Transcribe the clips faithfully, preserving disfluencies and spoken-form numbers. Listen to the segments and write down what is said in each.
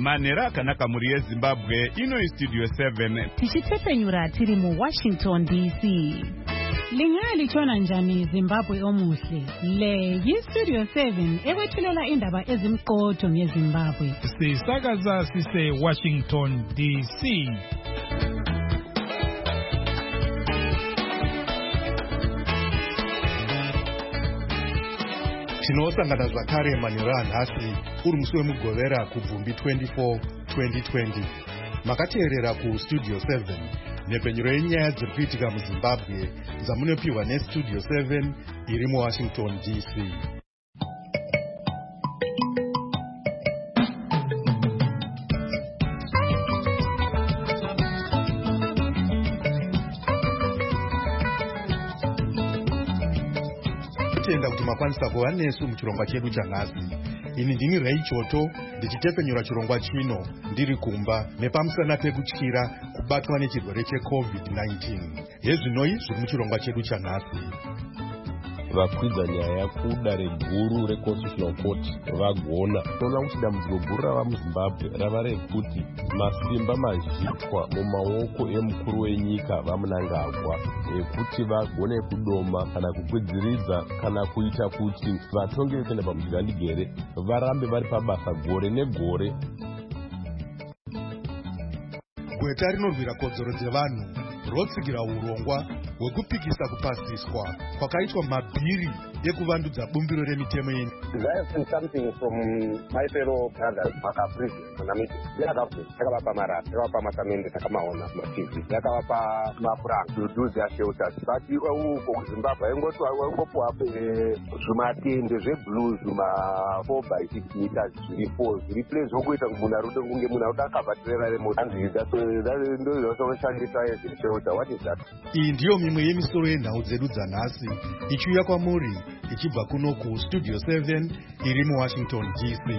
manhero akanaka mhuri yezimbabwe. Ino Studio seven tichitepenyura tiri mu Washington D C. Lingalitshona njani Zimbabwe omuhle? Le yi-Studio seven ekwethulela indaba ezimqotho ngeZimbabwe. Sisakaza sise Washington D C. Tinosangana zvakare manhero anhasi uri musi wemugovera kubvumbi twenty-four twenty twenty. Makateerera ku Studio seven nepenyuro yenyaya dziri kuitika muZimbabwe dzamunopiwa neStudio seven iri muWashington D C. Tenda kuti makwanisa kuva nesu muchirongwa chedu chanhasi. Ini ndini Ray Choto ndichitepenyura chirongwa chino ndiri kumba nepamusana pekutyira kubatwa nechirwere checovid nineteen. Hezvinoi zviri muchirongwa chedu chanhasi. Vakwidza nyaya kudare guru reconstitutional court vagona. Toona kuti dambudziko guru rava muZimbabwe rava rekuti masimba mazhitwa mumaoko emukuru wenyika vaMnangagwa ekuti vagone kudoma kana kukwidziridza kana kuita kuti vatongi vekuenda pamudzigandigere varambe vari pabasa gore negore. Gweta rinorwira kodzero dzevanhu rotsigira urongwa hwekupikisa kupasiswa kwakaitwa mabhiri ekuvandudza bumbiro remitemo yenyu. I have seen something from my fellow brothers Maka previous on a meeting. Yakavapa yakavapa mara, yakavapa masamende takamaona ma-T V, yakavapa mapuranga to do their shelters. But uko kuZimbabwe ingoti wangopuwa zvimatende zveblue zvima four by six meters zviri four zviri place zvokuita munhu arikuda kunge munhu arikuda akabhatirera remote. And that's ndo zvinoshandisa as a shelter. What is that? Iyi ndiyo mimwe yemisoro yenhau dzedu dzanhasi ichiuya kwamuri ichibva kuno ku Studio seven iri muWashington D C.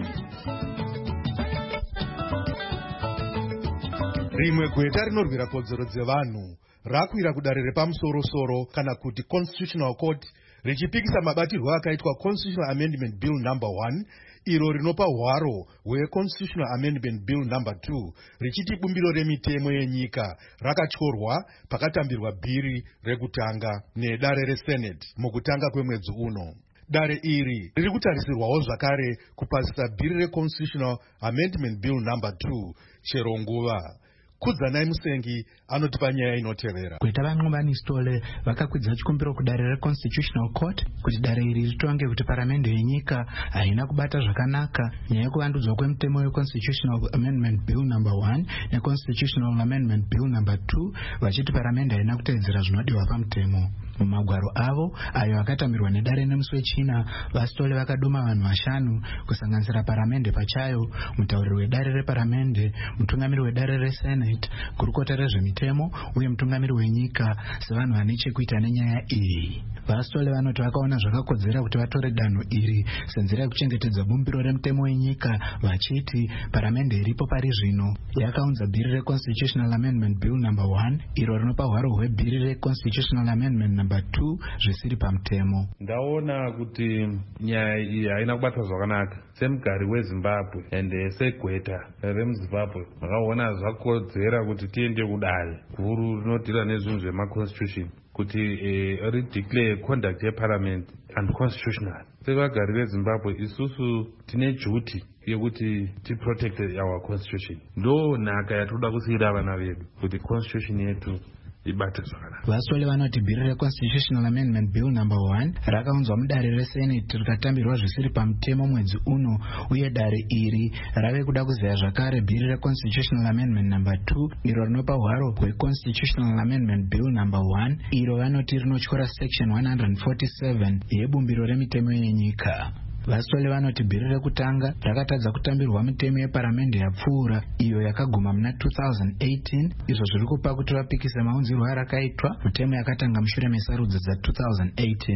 Rimwe gweta rinorwira kodzero dzevanhu rakwira kudare repamusoro-soro kana kuti Constitutional Court richipikisa mabatirwo akaitwa Constitutional Amendment Bill number one iro rinopa hwaro hweConstitutional Amendment Bill number two richiti bumbiro remitemo yenyika rakatyorwa pakatambirwa bhiri rekutanga nedare reSenate mukutanga kwemwedzi uno. Dare iri riri kutarisirwawo zvakare kupasisa bhiri reConstitutional Amendment Bill number two chero nguva. Kudzanai Musengi anotipa nyaya inotevera. Gweta vaNqobanistole vakakwidza chikumbiro kudare reConstitutional Court kuti dare iri ritonge kuti paramende yenyika haina kubata zvakanaka nyaya yekuvandudzwa kwemutemo weConstitutional Amendment Bill number one neConstitutional Amendment Bill number two vachiti paramende haina kuteedzera zvinodiwa pamutemo. Mumagwaro avo ayo akatambirwa nedare nemusi wechina, vaStole vakaduma vanhu vashanu kusanganisira paramende pachayo, mutauriri wedare reparamende, mutungamiri wedare reSenate, gurukota rezvemitemo uye mutungamiri wenyika sevanhu vane chekuita nenyaya iyi. VaStole vanoti vakaona zvakakodzera kuti vatore danho iri senzira yekuchengetedza bumbiro remutemo wenyika vachiti paramende iripo pari zvino yakaunza bhiri reConstitutional Amendment Bill number one iro rinopa hwaro hwebhiri reConstitutional Amendment number two zvisiri pamutemo. Ndaona kuti nyaya iyi haina kubatwa zvakanaka. Semugari weZimbabwe ende segweta remuZimbabwe vakaona zvakodzera kuti tiende kudare guru rinodhira nezvinhu zvemaconstitution kuti eh, rideclare conduct yeparliament unconstitutional. Sevagari veZimbabwe isusu tine duty yekuti tiprotect our constitution. Ndo nhaka yatoda kusiyira vana vedu kuti constitution yetu ibate zvakanaka. VaStole vanoti bhiri reConstitutional Amendment Bill number one rakaunzwa mudare reSenate rikatambirwa zvisiri pamutemo mwedzi uno, uye dare iri rave kuda kuziya zvakare bhiri reConstitutional Amendment number two iro rinopa hwaro hweConstitutional Amendment Bill number one iro vanoti rinotyora section one forty-seven yebumbiro remitemo yenyika. VaStole vanoti bhiri rekutanga rakatadza kutambirwa mitemo yeparamende yapfuura iyo yakaguma muna two thousand eighteen, izvo zviri kupa kuti vapikise maunzirwo arakaitwa mitemo yakatanga mushure mesarudzo dza two thousand eighteen.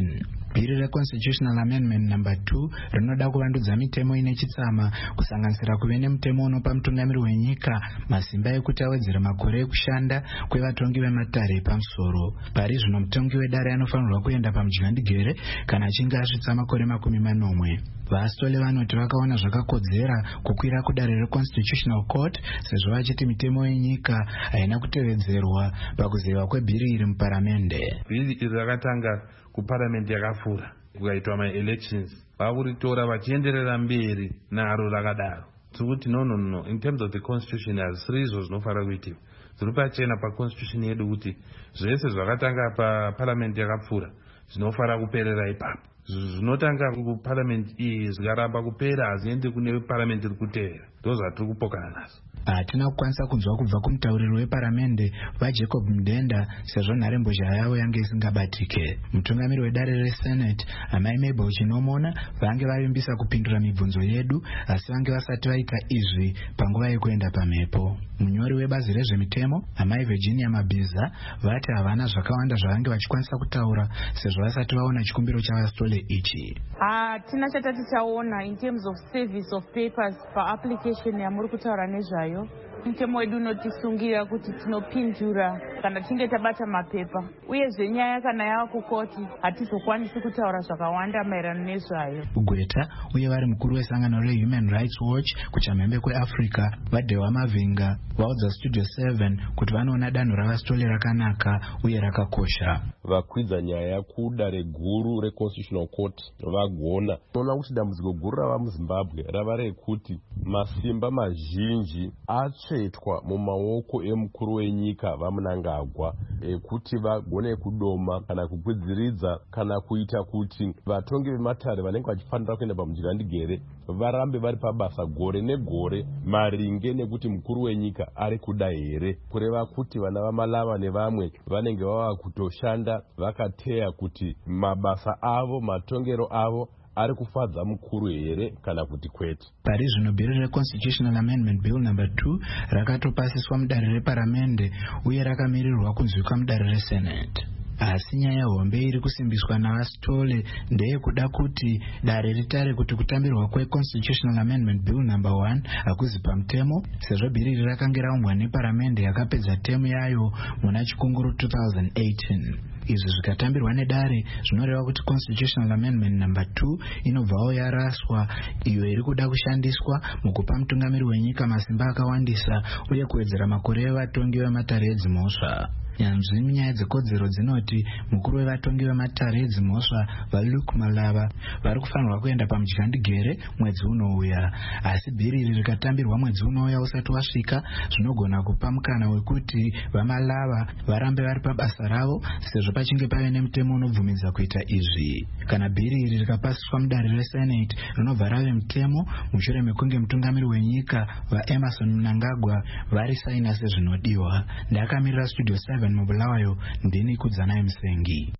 Bhiri reconstitutional amendment number two rinoda kuvandudza mitemo ine chitsama kusanganisira kuve nemutemo unopa mutungamiri wenyika masimba ekuti awedzere makore ekushanda kwevatongi vematare epamusoro. Pari zvino mutongi wedare anofanirwa kuenda pamudyandigere kana achinge asvitsa makore makumi manomwe. Vastole vanoti vakaona zvakakodzera kukwira kudare reconstitutional court sezvo vachiti mitemo yenyika haina kutevedzerwa pakuzewa kwebhiri iri muparamende. Bhiri iri rakatanga kuparamende yakafura kukaitwa ma-elections vakuritora vachienderera mberi naro rakadaro. Tikuti no no no in terms of the constitution hazvisiri izvo zvinofara kuitika. Zviri pachena paconstitution yedu kuti zvese zvakatanga paparamende yakapfura zvinofara kuperera ipapo. Zvinotanga kuparamende iyi zvikaramba kupera haziendi kune paramende iri kutevera. Ndo zvatiri kupokana nazvo. Hatina kukwanisa kunzwa kubva kumutauriri weparamende vaJacob Mudenda sezvo nharembozha yavo yange isingabatike. Mutungamiri wedare resenate amai Mabel Chinomona vange vavimbisa kupindura mibvunzo yedu asi vange vasati vaita izvi panguva yekuenda pamhepo. Munyori webazi rezvemitemo amai Virginia Mabhiza vati havana zvakawanda zvavange vachikwanisa kutaura sezvo vasati vaona chikumbiro chavastole ichi. Hatina chatati taona in terms of service of papers pa-application yamuri kutaura nezvayo. Mutemo wedu unotisungira kuti tinopindura kana tinge tabata mapepa, uyezve nyaya kana yava kukoti hatizokwanisi kutaura zvakawanda maererano nezvayo. Gweta uye vari mukuru wesangano reHuman Rights Watch kuchamhembe kweAfrica vaDewa Mavinga vaudza Studio seven kuti vanoona danho ravastole rakanaka uye rakakosha. Vakwidza nyaya kudare guru reconstitutional court vagona. Tinoona kuti dambudziko guru rava muZimbabwe rava rekuti masimba mazhinji atsvetwa mumaoko emukuru wenyika vaMnangagwa ekuti vagone kudoma kana kukwidziridza kana kuita kuti vatongi vematare vanenge vachifanira kuenda pamudyandigere varambe vari pabasa gore negore maringe nekuti mukuru wenyika ari kuda here, kureva kuti vana vaMalava nevamwe vanenge vava kutoshanda vakateya kuti mabasa avo matongero avo ari kufadza mukuru here kana kuti kwete. Pari zvino bhiri reconstitutional amendment bill number two rakatopasiswa mudare reparamende uye rakamirirwa kunzwikwa mudare resenate. Asi nyaya hombe iri kusimbiswa navastole ndeyekuda kuti dare ritare kuti kutambirwa kweconstitutional amendment bill number one hakuzi pamutemo sezvo bhiri iri rakange raumbwa neparamende yakapedza temu yayo muna chikunguru two thousand eighteen. Izvi zvikatambirwa nedare zvinoreva kuti constitutional amendment number two inobvawo yaraswa, iyo iri kuda kushandiswa mukupa mutungamiri wenyika masimba akawandisa uye kuwedzera makore evatongi vematare edzimhosva. Nyanzvi munyaya dzekodzero dzinoti mukuru wevatongi vematare edzimhosva vaLuke Malava vari kufanirwa kuenda pamudyandigere mwedzi unouya, asi bhiri iri rikatambirwa mwedzi unouya usati wasvika zvinogona kupa mukana wekuti vaMalava varambe vari pabasa ravo sezvo pachinge pave nemutemo unobvumidza kuita izvi. Kana bhiri iri rikapasiswa mudare resenate rinobva rave mutemo mushure mekunge mutungamiri wenyika vaEmerson Mnangagwa vari saina sezvinodiwa. Ndakamirira Studio seven mubulawayo ndini kudzanai Musengi.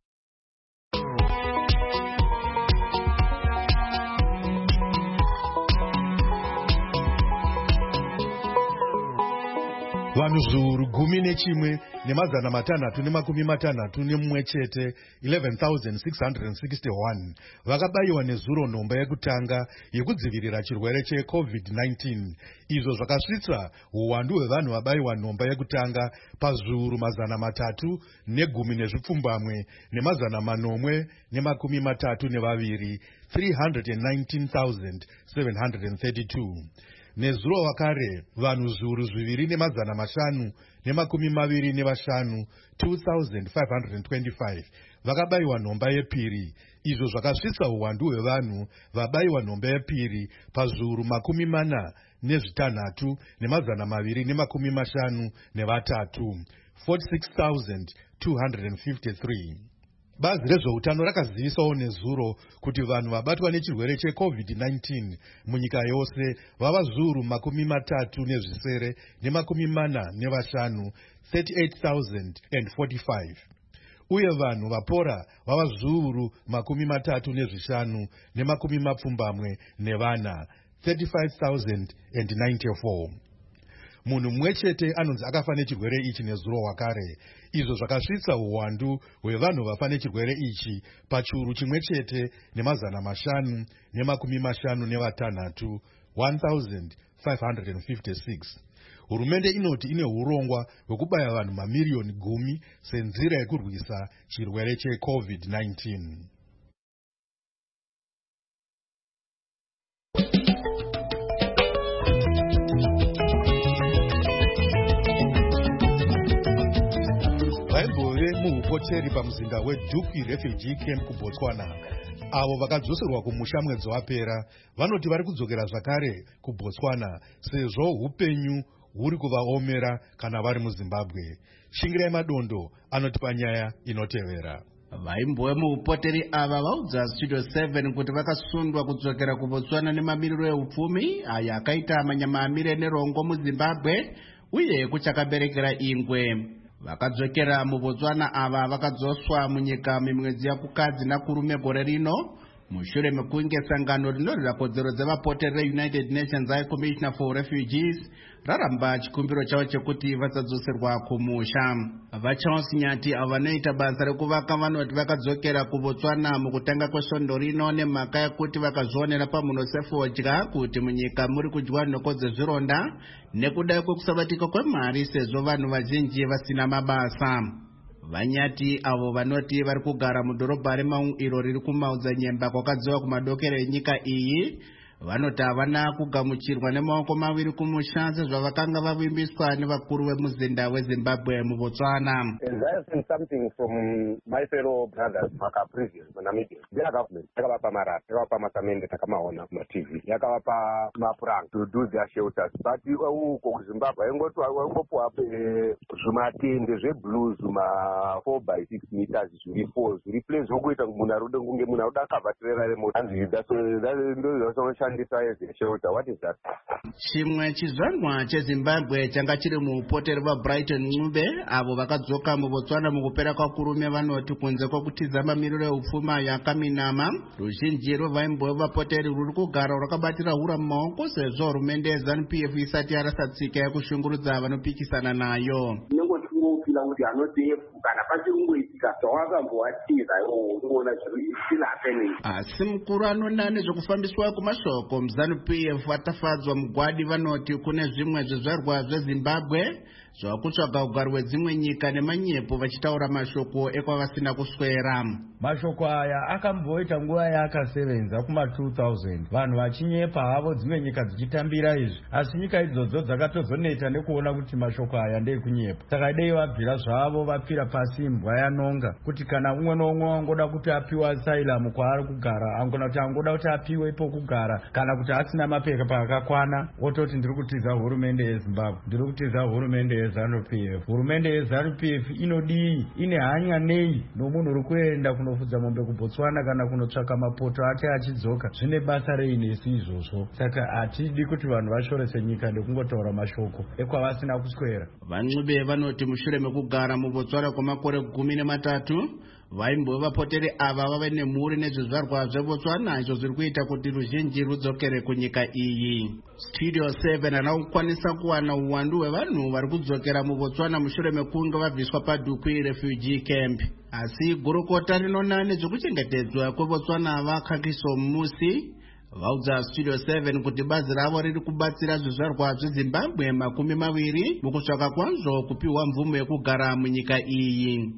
Vanhu zviuru gumi nechimwe nemazana matanhatu nemakumi matanhatu nemumwe chete eleven thousand six hundred sixty-one vakabayiwa nezuro nhomba yekutanga yekudzivirira chirwere checovid nineteen. Izvo zvakasvitsa uwandu hwevanhu vabayiwa nhomba yekutanga pazviuru mazana matatu negumi nezvipfumbamwe nemazana manomwe nemakumi matatu nevaviri three hundred nineteen thousand seven hundred thirty-two. Nezuro vakare vanhu zviuru zviviri nemazana mashanu nemakumi maviri nevashanu two thousand five hundred twenty-five vakabayiwa nhomba yepiri. Izvo zvakasvitsa uwandu hwevanhu vabayiwa nhomba yepiri pazviuru makumi mana nezvitanhatu nemazana maviri nemakumi mashanu nevatatu forty-six thousand two hundred fifty-three. Bazi rezveutano rakazivisawo nezuro kuti vanhu vabatwa nechirwere checovid nineteen munyika yose vava zviuru makumi matatu nezvisere nemakumi mana nevashanu thirty-eight thousand forty-five, uye vanhu vapora vava zviuru makumi matatu nezvishanu nemakumi mapfumbamwe nevana thirty-five thousand ninety-four. munhu mumwe chete anonzi akafa nechirwere ichi nezuro wakare, izvo zvakasvitsa uwandu hwevanhu vafa nechirwere ichi pachiuru chimwe chete nemazana mashanu nemakumi mashanu nevatanhatu one thousand five hundred fifty-six. Hurumende inoti ine urongwa hwekubaya vanhu mamiriyoni gumi senzira yekurwisa chirwere checovid nineteen. Vaimbove muhupoteri pamuzinda weDupi Refugee Camp kuBotswana, avo vakadzoserwa kumusha mwedzi wapera vanoti vari kudzokera zvakare kuBotswana sezvo upenyu huri kuvaomera kana vari muZimbabwe. Shingirai Madondo anotipa nyaya inotevera. Vaimbove muhupoteri ava vaudza Studio seven kuti vakasundwa kudzokera kuBotswana nemamiriro eupfumi aya akaita manyamamire nerongo muZimbabwe uye kuchakaberekera ingwe. Vakadzokera muBotswana ava vakadzoswa munyika mimwedzi yakukadzi nakurume gore rino mushure mekunge sangano rinorwira kodzero dzevapoteri reUnited Nations High Commissioner for Refugees raramba chikumbiro chavo chekuti vasadzoserwa kumusha. Vacharles Nyati avo vanoita basa rekuvaka vanoti vakadzokera kuBotswana mukutanga kwesvondo rino nemhaka yekuti vakazvionera pamunhu sefodya kuti munyika muri kudyiwa nhoko dzezvironda nekuda kwekusabatika kwemari sezvo vanhu vazhinji vasina mabasa. Vanyati avo vanoti vari kugara mudhorobha reMau iro riri kumaodzanyemba kwakadziwa kumadokero enyika iyi vanoti havana kugamuchirwa nemaoko maviri kumusha sezvavakanga vavimbiswa nevakuru vemuzinda weZimbabwe muBotswana. There's something from my fellow brothers Makaprisians Namibia. Their government yakavapa marata, yakavapa masamende takamaona kuma T V, yakavapa mapuranga to do their shelters. But uko kuZimbabwe ingoti wangopuwa zvimatende zveblues zuma four by six meters zviri four zviri place zvokuita munhu arode kunge munhu aruda kavatirera remoto. What is that? Chimwe chizvarwa cheZimbabwe changa chiri muhupoteri vaBrighton Ncube avo vakadzoka muBotswana mukupera kwakurume vanoti kunze kwokutiza mamiriro eupfuma yakaminama ruzhinji rwevaimbove vapoteri ruri kugara rwakabatira hura mumaoko sezvo hurumende yeZANU-P F isati yarasa tsika yekushungurudza vanopikisana nayo. Kufila kuti anodefu kana pachirungoitika zvawakambowatiza iwo unoona zviri still happening. Asi mukuru anoona nezvekufambiswa kwemashoko muZANU-P F atafadzwa mugwadi vanoti kune zvimwe zvizvarwa zveZimbabwe zvakutsvaga ugaro hwedzimwe nyika nemanyepo vachitaura mashoko ekwavasina kuswera. Mashoko aya akamboita nguva yaakasevenza kuma two thousand vanhu vachinyepa havo dzimwe nyika dzichitambira izvi, asi nyika idzodzo dzakatozoneta nekuona kuti mashoko aya ndeekunyepa. Saka dei vabvira zvavo vapfira pasi imbwa yanonga kuti kana umwe noumwe angoda kuti apiwe asylum kwaari kugara angona kuti angoda kuti apiwe ipo kugara kana kuti asina mapepa akakwana ototi ndiri kutiza hurumende yeZimbabwe, ndiri kutiza hurumende yeZANU-P F. Hurumende yeZANU-P F inodii, ine hanya nei nomunhu uri kuenda kunofudza mombe kuBotswana kana kunotsvaka mapoto ake achidzoka? Zvine basa rei nesu izvozvo? Saka hatidi kuti vanhu vashorese nyika nekungotaura mashoko ekwavasina kuswera. Vancube vanoti mushure mekugara muBotswana kwamakore gumi nematatu vaimbove vapoteri ava vave nemhuri nezvizvarwa zveBotswana izvo zviri kuita kuti ruzhinji rudzokere kunyika iyi. Studio seven anakukwanisa kuwana uwandu hwevanhu vari kudzokera muBotswana mushure mekunge vabviswa paDupi Refugee Camp. Asi gurukota rinona nezvekuchengetedzwa kweBotswana vaKhakiso Musi vaudza Studio seven kuti bazi ravo riri kubatsira zvizvarwa zveZimbabwe makumi maviri mukutsvaka kwazvo kupiwa mvumo yekugara munyika iyi.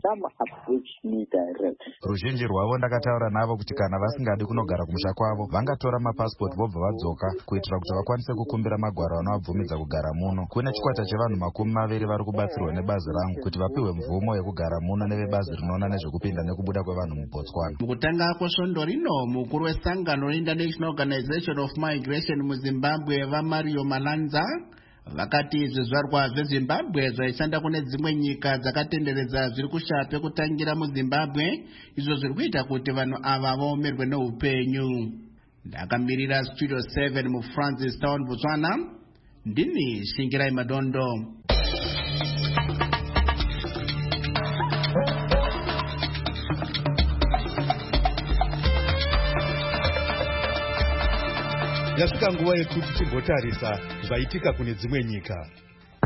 Ruzhinji rwavo ndakataura navo kuti kana vasingadi kunogara kumusha kwavo vangatora mapasipoti vobva vadzoka kuitira kuti vakwanise kukumbira magwaro anovabvumidza kugara muno. Kune chikwata chevanhu makumi maviri vari kubatsirwa nebazi rangu kuti vapiwe mvumo yekugara muno nevebazi rinoona nezvekupinda nekubuda kwevanhu muBotswana. Mukutanga kwesvondo rino mukuru wesangano reInternational Organization of Migration muZimbabwe vaMario Malanza vakati zvizvarwa zveZimbabwe zvaishanda kune dzimwe nyika dzakatenderedza zviri kushape kutangira muZimbabwe izvo zviri kuita kuti vanhu ava vaomerwe neupenyu. Ndakamirira Studio seven muFrancis Town Botswana, ndini Shingirai Madondo. Yasvika nguva yekuti timbotarisa zvaitika kune dzimwe nyika.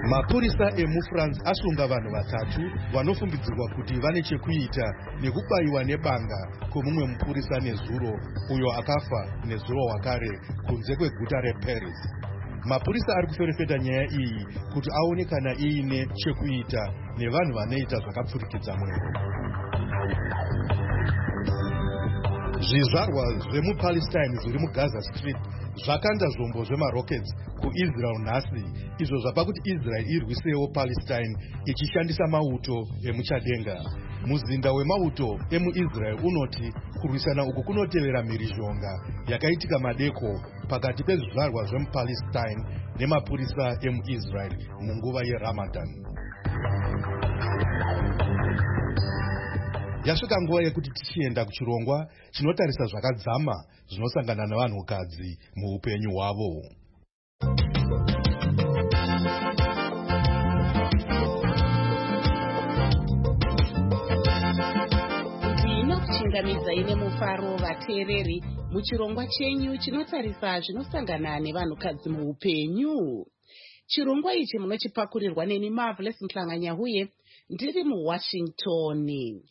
Mapurisa emuFrance asunga vanhu vatatu vanofungidzirwa kuti vane chekuita nekubayiwa nebanga kwemumwe mupurisa nezuro uyo akafa nezuro wakare kunze kweguta reParis. Mapurisa ari kuferefeta nyaya iyi kuti aone kana iine chekuita nevanhu vanoita zvakapfurikidza mwero. Zvizvarwa zvemupalestine zviri muGaza Strip zvakanda zvombo zvemarockets kuIsrael nhasi, izvo zvapa kuti Israel irwisewo Palestine ichishandisa mauto emuchadenga. Muzinda wemauto emuIsrael unoti kurwisana uku kunotevera mhirizhonga yakaitika madeko pakati pezvizvarwa zvemupalestine nemapurisa emuIsrael munguva yeRamadan. Yasvika nguva yekuti tichienda kuchirongwa chinotarisa zvakadzama zvinosangana navanhukadzi muupenyu hwavo. Ndinokuchingamidzai nemufaro vateereri muchirongwa chenyu chinotarisa zvinosangana nevanhukadzi muupenyu. Chirongwa ichi munochipakurirwa neni Marvelous Mhlanganyahuye ndiri muWashington.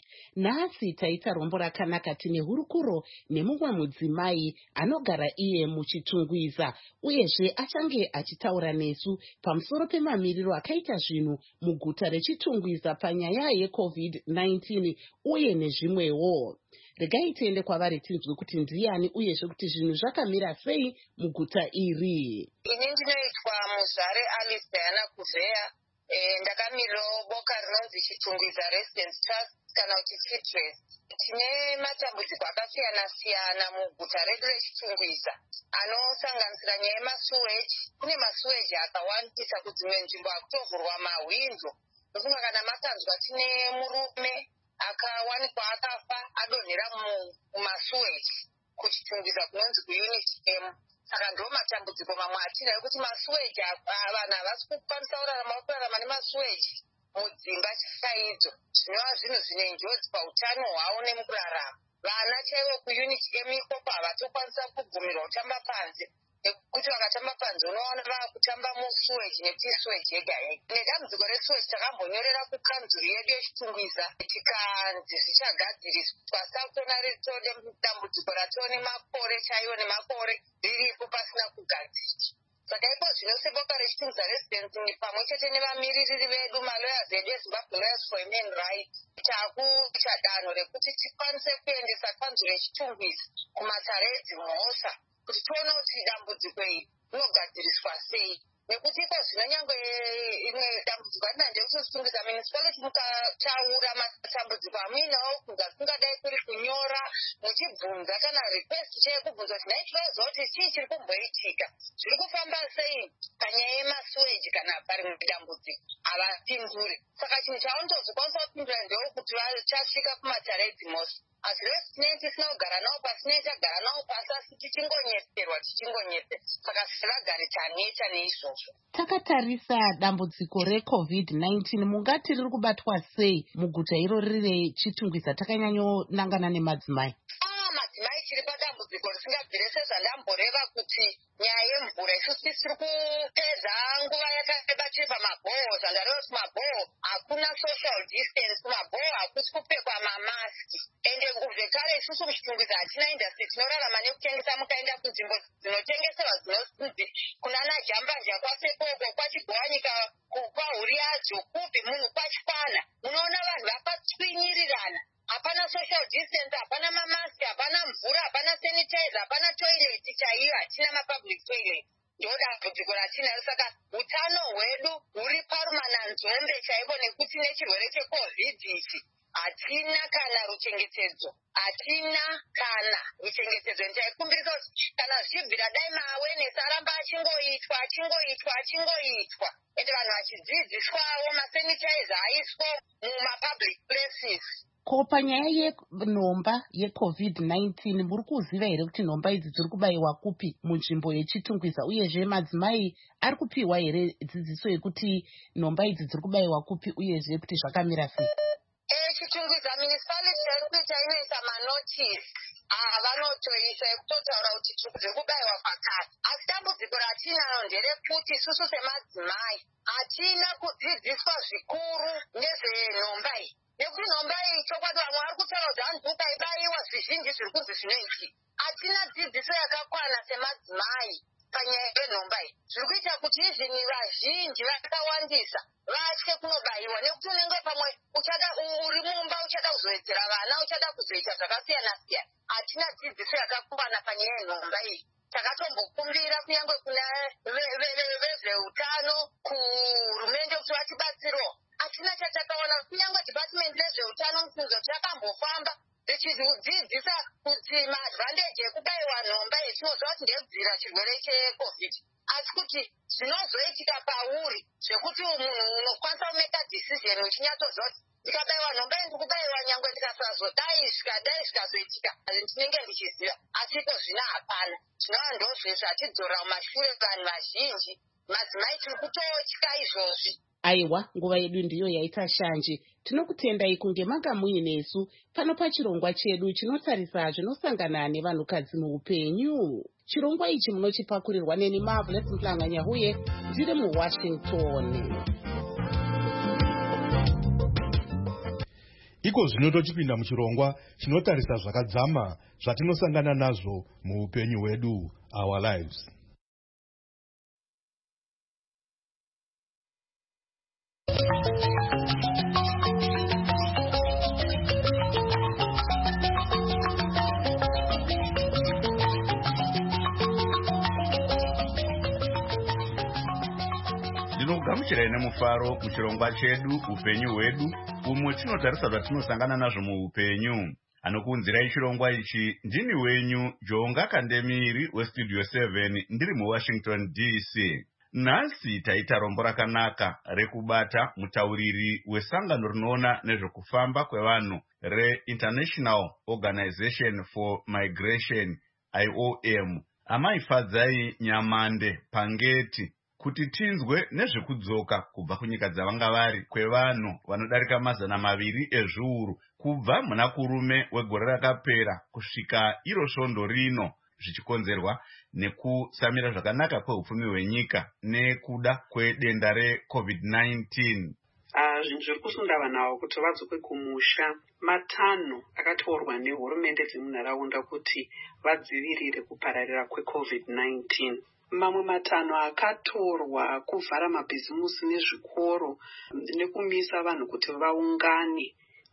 Nhasi taita rombo rakanaka tine hurukuro nemumwe mudzimai anogara iye muchitungwiza uyezve achange achitaura nesu pamusoro pemamiriro akaita zvinhu muguta rechitungwiza panyaya yeCovid nineteen uye nezvimwewo. Regai tiende kwavari tinzwe kuti ndiani uyezve kuti zvinhu zvakamira sei muguta iri. Ini ndinoitwa Muzvare Alice Diana Kuvheya. E, ndakamirirawo boka rinonzi Chitungwiza Residence Trust kana kuti Chitrust. Tine matambudziko akasiyana-siyana muguta redu rechitungwiza anosanganisira nyaya yemasuweji. Kune masuweji akawandisa kudzimwe nzvimbo akutovhurwa mahwindo. Ndofunga kana makanzwa tine murume akawanikwa akafa adonhera mumasuweji kuchitungwiza kunonzi kuUnity M. Saka ndo matambudziko mamwe atinayo kuti masuweji vanhu havasi kukwanisa kurarama kurarama nemasuweji mudzimba chaidzo. Zvinova zvinhu zvine njodzi pautano hwavo nemukurarama. Vana chaivo kuUnity M ikoko havatokwanisa kubvumirwa kutamba panze nekuti vakatamba panze unoona vakutamba musuweji nekuti suweji yega yega. Nedambudziko resuweji takambonyorera kukanzuri yedu yechitungwiza tikanzi zvichagadziriswa. Sakutona ritode dambudziko ratone makore chaivo nemakore riripo pasina kugadzirwa. Saka ipo zvino seboka rechitungwiza residence pamwe chete nevamiririri vedu malawyers edu eZimbabwe Lawyers for Human Rights takuita danho rekuti tikwanise kuendesa kanzuro yechitungwiza kumatare edzimhosva kuti tione kuti dambudziko iri rinogadziriswa sei. Nekuti ipo zvino nyangwe imwe dambudziko atina ndekuti chitungwiza municipality mukataura matambudziko amuinawo kunga kungadai kuri kunyora muchibvunza kana request chekubvunza kuti naitinoziva kuti chii chiri kumboitika, zviri kufamba sei panyaya yemasuweji kana parimwe dambudziko havapindure. Saka chinhu chavanotozokwanisa kupindura ndeukuti vachasvika kumatare edzimhosva. Asi resi tinei tisina kugara nawo pasi, tinei tagara nawo pasi asi tichingonyeserwa tichingonyeserwa. Saka vagari chaneta neizvozvo. Takatarisa dambudziko reCovid nineteen mungati riri kubatwa sei muguta irori rechitungwiza takanyanyonangana nemadzimai? Ah, madzimai chiri padambudziko risingabvire sezvandamboreva kuti nyaya yemvura. Isusu tiri kupedza nguva yakareba tiri pamabhoho. Zvandareva kuti mabhoho hakuna social distance, kumabhoho hakusi kupfekwa mamaski. Ende nguvhekare isusu kuchitungwiza hatina industry, tinorarama nekutengesa. Mukaenda kunzvimbo dzinotengeserwa dzinonzi kunana Jambanja kwasekoko kwachigwanyika kwahuri yadzo kupi munhu kwachikwana, munoona vanhu vakatsvinyirirana. Hapana social distance, hapana mamaski, hapana mvura, hapana sanitizer, hapana toilet chaiyo, hatina mapublic toilet. Ndo dambudziko ratinaro. Saka utano hwedu huri parumananzombe chaivo nekuti nechirwere cheCovid ichi hatina kana ruchengetedzo, hatina kana ruchengetedzo. Ndaikumbirisa kuti kana zvichibvira dai maawenesi aramba achingoitwa achingoitwa achingoitwa ende vanhu vachidzidziswawo masanitizer aiswa mumapublic places. Ko panyaya yenhomba yeCovid nineteen muri kuziva here kuti nhomba idzi dziri kubayiwa kupi munzvimbo yechitungwiza, uyezve madzimai ari kupiwa here dzidziso yekuti nhomba idzi dziri kubayiwa kupi uyezve kuti zvakamira sei? Chitungwiza municipality yari kuita inoisa manotisi vanotoisa ekutotaura kuti tiri kubayiwa pakati. Asi dambudziko ratinayo nderekuti isusu semadzimai hatina kudzidziswa zvikuru nezvenhomba iyi. Nekuti nhomba iyi chokwadi vamwe vari kutaura kuti hanzi ukaibayiwa zvizhinji zviri kunzi zvinoiti. Hatina dzidziso yakakwana semadzimai panyaya yenhomba iyi. Zviri kuita kuti izvini vazhinji vakawandisa vatye kunobayiwa nekuti unenge pamwe uchada uri mumba uchada kuzowedzera vana uchada kuzoita zvakasiyana siyana. Hatina dzidziso yakakwana panyaya yenhomba iyi. Takatombokumbira kunyange kuna vezveutano kuhurumende kuti vatibatsirewo. Hatina chatakaona kunyange dhipatimendi rezveutano musinzo takambofamba richidzidzisa kuti maadvantage ekubayiwa nhomba iyi tinoziva kuti ndekudzivirira chirwere checovid. Asi kuti zvinozoitika pauri zvekuti munhu unokwanisa kumeka decision uchinyatsoziva kuti ndikabayiwa nhomba iyi ndikubayiwa nyangwe ndikasazodai zvikadai zvikazoitika ndinenge ndichiziva. Asi iko zvino hapana. Zvinova ndozve zvatidzora mumashure vanhu vazhinji. Madzimai tiri kutotya izvozvi. Aiwa, nguva yedu ndiyo yaita shanje. Tinokutendai kunge manga muinesu pano pachirongwa chedu chinotarisa zvinosangana nevanhukadzi muupenyu. Chirongwa ichi munochipakurirwa neni Marvelous Mhlanga-Nyahuye ndiri muWashington. Iko zvino tochipinda muchirongwa chinotarisa zvakadzama zvatinosangana nazvo muupenyu hwedu, our lives. Ndinokugamuchirai nemufaro muchirongwa chedu upenyu hwedu, umwe tinotarisa zvatinosangana nazvo muupenyu. Anokuunzirai chirongwa ichi ndini wenyu Jonga Kandemiri westudio seven ndiri muWashington D C. Nhasi taita rombo rakanaka rekubata mutauriri wesangano rinoona nezvekufamba kwevanhu reInternational Organization for Migration I O M. Amaifadzai Nyamande Pangeti kuti tinzwe nezvekudzoka kubva kunyika dzavanga vari kwevanhu vanodarika mazana maviri ezviuru kubva muna kurume wegore rakapera kusvika iro svondo rino, zvichikonzerwa nekusamira zvakanaka kweupfumi hwenyika nekuda kwedenda recovid nineteen. Uh, zvinhu zviri kusunda vanhu avo kuti vadzoke kumusha matanho akatorwa nehurumende dzemunharaunda kuti vadzivirire kupararira kwecovid nineteen. Mamwe matanho akatorwa kuvhara mabhizimusi nezvikoro nekumisa vanhu kuti vaungane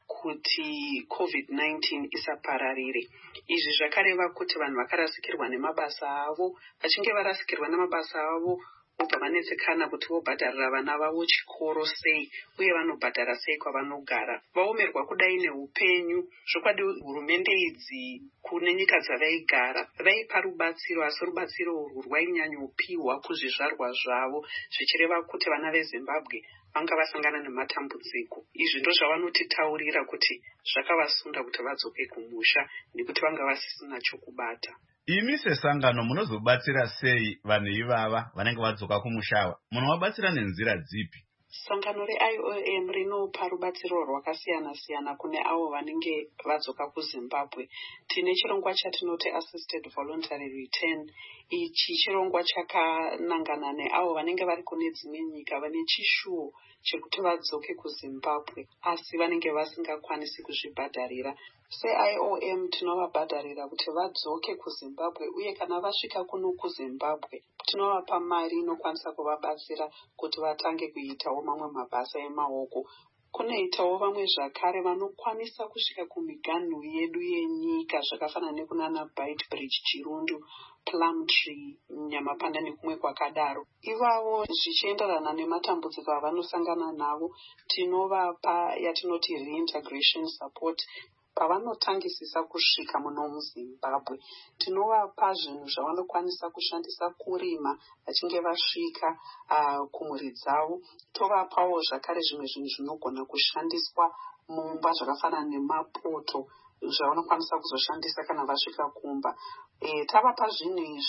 kuti covid nineteen isapararire. Izvi zvakareva kuti vanhu vakarasikirwa nemabasa avo, vachinge varasikirwa nemabasa avo vobva vanetsekana kuti vobhadharira vana vavo chikoro sei uye vanobhadhara sei kwavanogara. Vaomerwa kudai neupenyu. Zvokwadi hurumende idzi kune nyika dzavaigara vaipa rubatsiro, asi rubatsiro urwu rwainyanyopihwa kuzvizvarwa zvavo, zvichireva kuti vana veZimbabwe vanga vasangana nematambudziko. Izvi ndo zvavanotitaurira kuti zvakavasunda kuti vadzoke kumusha nekuti vanga vasisina chokubata. Imi sesangano munozobatsira sei vanhu ivava vanenge vadzoka kumushawa? Munovabatsira nenzira dzipi? Sangano re-I O M rinopa rubatsiro rwakasiyana-siyana kune avo vanenge vadzoka kuZimbabwe. Tine chirongwa chatinoti Assisted Voluntary Return. Ichi chirongwa chakanangana neavo vanenge vari kune dzimwe nyika vane chishuwo chekuti vadzoke kuZimbabwe asi vanenge vasingakwanisi kuzvibhadharira. Se-I O M tinovabhadharira kuti vadzoke kuZimbabwe uye kana vasvika kuno kuZimbabwe tinovapa mari inokwanisa kuvabatsira kuti vatange kuitawo mamwe mabasa emaoko. Kunoitawo vamwe zvakare vanokwanisa kusvika kumiganhu yedu yenyika zvakafanana nekunana Beitbridge, Chirundu, Plumtree, Nyamapanda nekumwe kwakadaro. Ivavo zvichienderana nematambudziko avanosangana navo tinovapa yatinoti reintegration support. Pavanotangisisa kusvika muno muZimbabwe tinovapa zvinhu zvavanokwanisa kushandisa kurima vachinge vasvika uh, kumhuri dzavo. Tovapawo zvakare zvimwe zvinhu zvinogona kushandiswa mumba zvakafanana nemapoto zvavanokwanisa kuzoshandisa kana vasvika kumba. E, tavapa zvinhu izvi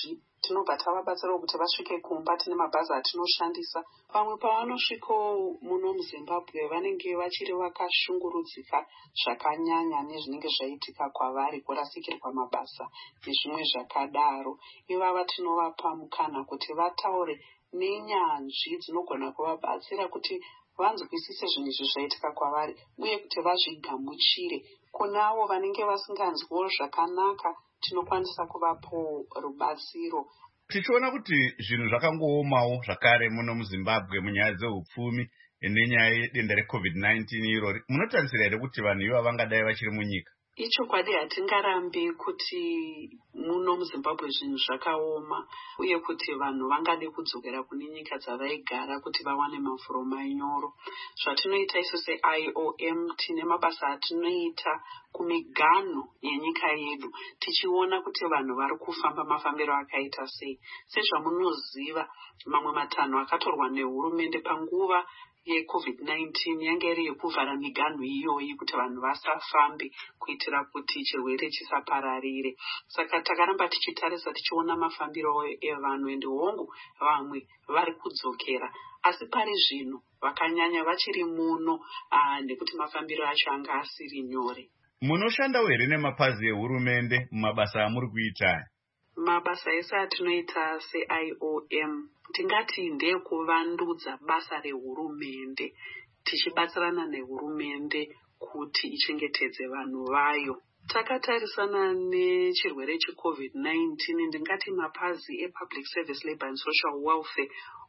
tinobva tavabatsirawo kuti vasvike kumba. Tine mabhazi atinoshandisa. Pamwe pavanosvikawo muno muZimbabwe vanenge vachiri vakashungurudzika zvakanyanya nezvinenge zvaitika kwavari, kurasikirwa mabasa nezvimwe zvakadaro. Ivava tinovapa mukana kuti vataure nenyanzvi dzinogona kuvabatsira kuti vanzwisise zvinhu izvi zvaitika kwavari uye kuti vazvigamuchire. Kunavo vanenge vasinganzwiwo zvakanaka tinokwanisa kuvapo rubatsiro. Tichiona kuti zvinhu zvakangoomawo zvakare muno muZimbabwe munyaya dzeupfumi nenyaya yedenda recovid nineteen irori, munotarisira here kuti vanhu iva vangadai vachiri munyika? Ichokwadi, hatingarambi kuti muno muZimbabwe zvinhu zvakaoma uye kuti vanhu vangade kudzokera kune nyika dzavaigara kuti vawane mafuro manyoro. Zvatinoita isu se-I O M tine mabasa atinoita kumiganho yenyika yedu tichiona kuti vanhu vari kufamba mafambiro akaita sei. Sezvamunoziva, mamwe matanho akatorwa nehurumende panguva yecovid nineteen yange iri yekuvhara miganho iyoyi kuti vanhu vasafambe kuitira kuti chirwere chisapararire. Saka takaramba tichitarisa tichiona mafambiro evanhu ende hongu vamwe vari kudzokera, asi pari zvino vakanyanya vachiri muno nekuti mafambiro acho anga asiri nyore. Munoshandawo here nemapazi ehurumende mumabasa amuri kuita? Mabasa ese atinoita se-I O M tingati ndekuvandudza basa rehurumende, tichibatsirana nehurumende kuti ichengetedze vanhu vayo. Takatarisana nechirwere checovid nineteen, ndingati mapazi ePublic Service, Labour and Social Welfare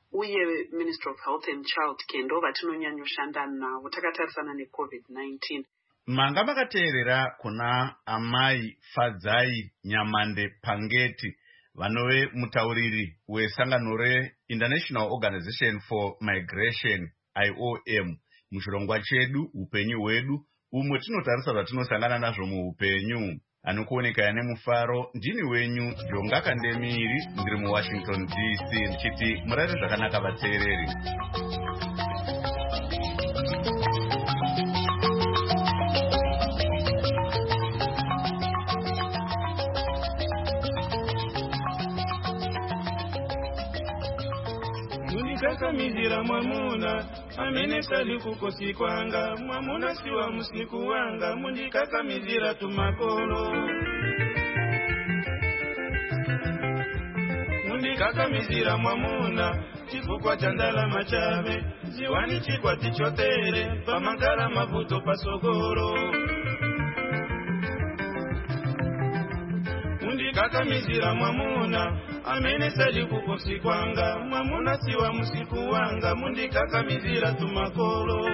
uye Ministry of Health and Child Care ndo vatinonyanyoshanda navo takatarisana necovid nineteen. Manga makateerera kuna Amai Fadzai Nyamande Pangeti, vanove mutauriri wesangano reInternational Organization for Migration I O M muchirongwa chedu upenyu hwedu, umwe tinotarisa zvatinosangana nazvo muupenyu. Anokuoneka nemufaro, ndini wenyu Jonga Kandemiri, ndiri muWashington D C, ndichiti murare zvakanaka vateereri. Mizira mwamuna amene sali kukosi kwanga, mwamuna siwa musiku wanga, mundikaka mizira tumakolo. Mundikaka mizira mwamuna chifukwa chandala machave, ziwani chikwa tichotere pamagala mavuto pasogoro. Mundikaka mizira mwamuna amene sali kukosi kwanga, mwamuna siwa musiku wanga, mundikaka mizira tumakolo.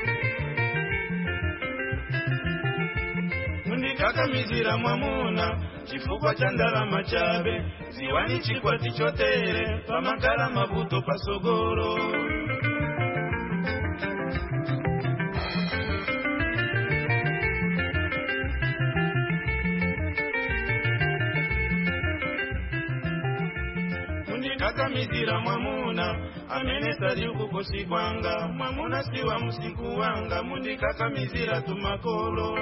Mundikaka mizira mwamuna chifukwa chandala machave, ziwani chikwa tichotere pamagala mavuto pasogoro. Mundikaka mizira mwamuna amene sali kukosi kwanga, mwamuna siwa musiku wanga, mundikaka mizira tumakolo.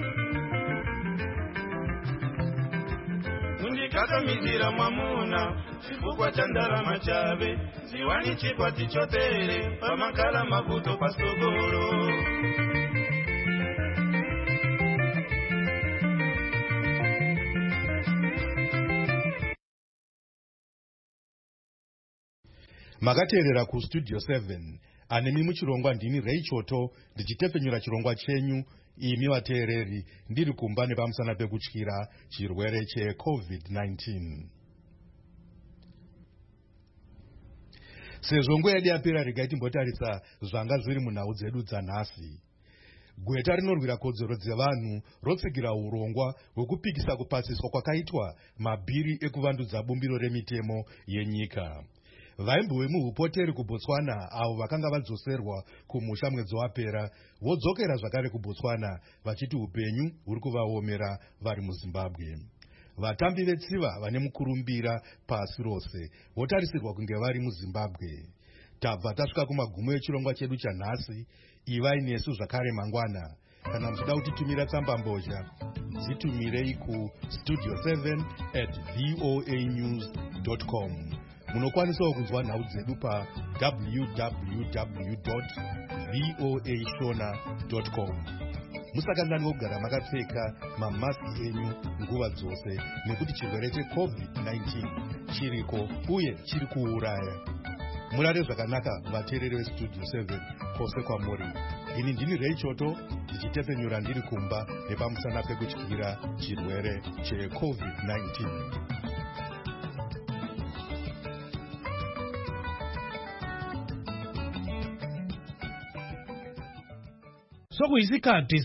Mundikaka mizira mwamuna chifukwa chandala machave, ziwani chikwa tichotere pamagala mavuto pasogoro. Makateerera ku Studio seven, anemi muchirongwa ndini Ray Choto, ndichitefenyura chirongwa chenyu imi vateereri, ndiri kumba nepamusana pekutyira chirwere checovid nineteen. Sezvo nguva yedu yapera, regai timbotarisa zvanga zviri munhau dzedu dzanhasi. Gweta rinorwira kodzero dzevanhu rotsigira urongwa hwekupikisa kupasiswa kwakaitwa mabhiri ekuvandudza bumbiro remitemo yenyika. Vaimbo vemuhupoteri kuBotswana avo vakanga vadzoserwa kumusha mwedzi wapera vodzokera zvakare kuBotswana vachiti upenyu huri kuvaomera vari muZimbabwe. Vatambi vetsiva vane mukurumbira pasi rose votarisirwa kunge vari muZimbabwe. Tabva tasvika kumagumo echirongwa chedu chanhasi. Ivai nesu zvakare mangwana. kana muchida kutitumira tsamba mbozha dzitumirei kustudio seven at voa news dot com. Munokwanisawo kunzwa nhau dzedu pa w w w dot voa shona dot com. Musakanganwe kugara makapfeka mamasiki enyu nguva dzose nekuti chirwere checovid nineteen chiriko uye chiri kuuraya. Murare zvakanaka vateereri vestudio seven kwose kwamuri. Ini ndini Ray Choto ndichitepenyura ndiri kumba nepamusana pekutyira chirwere checovid nineteen. sokuyisikhathi